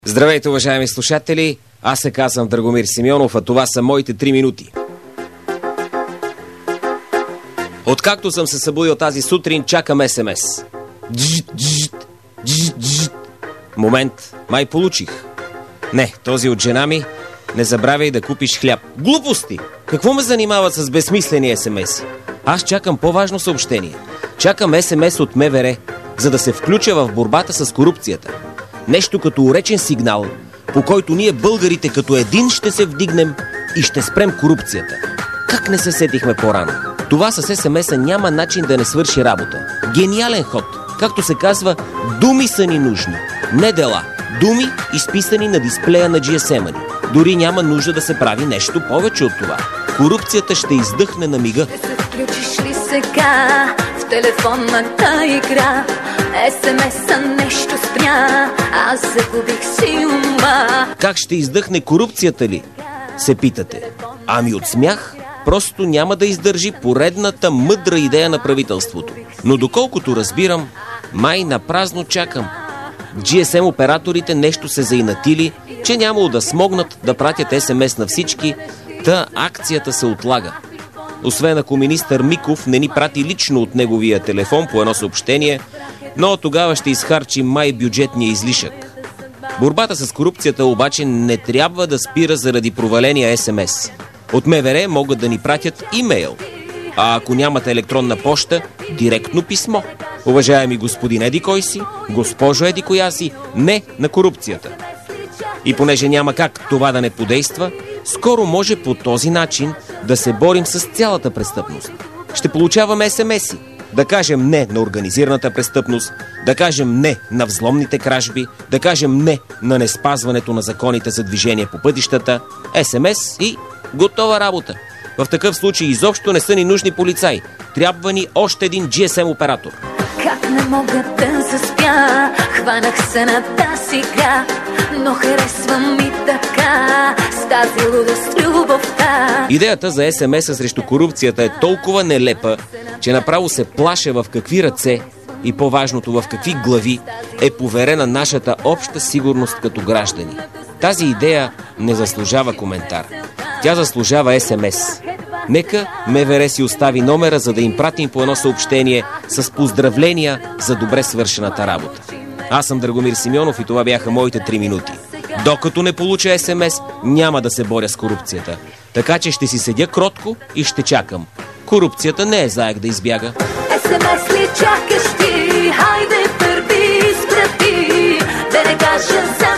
Здравейте, уважаеми слушатели! Аз се казвам Драгомир Симеонов, а това са моите 3 минути. Откакто съм се събудил тази сутрин, чакам СМС. Момент, май получих. Не, този от жена ми. Не забравяй да купиш хляб. Глупости! Какво ме занимават с безсмислени СМС-и? Аз чакам по-важно съобщение. Чакам СМС от МВР, за да се включа в борбата с корупцията. Нещо като уречен сигнал, по който ние българите като един ще се вдигнем и ще спрем корупцията. Как не се сетихме по-рано? Това с СМС-а няма начин да не свърши работа. Гениален ход. Както се казва, думи са ни нужни, не дела. Думи, изписани на дисплея на GSM-а ни. Дори няма нужда да се прави нещо повече от това. Корупцията ще издъхне на мига. Ще се включиш ли сега в телефонната игра? СМС-а нещо спря, аз загубих си ума. Как ще издъхне корупцията ли? Се питате. Ами от смях просто няма да издържи поредната мъдра идея на правителството. Но доколкото разбирам, май напразно чакам. GSM операторите нещо се заинатили, че нямало да смогнат да пратят СМС на всички, та акцията се отлага. Освен ако министър Миков не ни прати лично от неговия телефон по едно съобщение, но тогава ще изхарчим май бюджетния излишък. Борбата с корупцията обаче не трябва да спира заради проваления СМС. От МВР могат да ни пратят имейл, а ако нямате електронна поща, директно писмо. Уважаеми господин еди кой си, госпожо еди коя си, не на корупцията. И понеже няма как това да не подейства, скоро може по този начин да се борим с цялата престъпност. Ще получаваме СМС-и. Да кажем не на организираната престъпност, да кажем не на взломните кражби, да кажем не на неспазването на законите за движение по пътищата, СМС и готова работа. В такъв случай изобщо не са ни нужни полицаи. Трябва ни още един GSM оператор. Как не мога да заспя, хванах се на тази игра, но харесвам и така, с тази лудост любовта. Идеята за СМС-а срещу корупцията е толкова нелепа, че направо се плаша в какви ръце и по-важното в какви глави е поверена нашата обща сигурност като граждани. Тази идея не заслужава коментар. Тя заслужава СМС. Нека МВР си остави номера, за да им пратим по едно съобщение с поздравления за добре свършената работа. Аз съм Драгомир Симеонов и това бяха моите 3 минути. Докато не получа СМС, няма да се боря с корупцията. Така че ще си седя кротко и ще чакам. Корупцията не е заек да избяга. СМС ли чакаш ти? Хайде първи изпрати, да не кажа за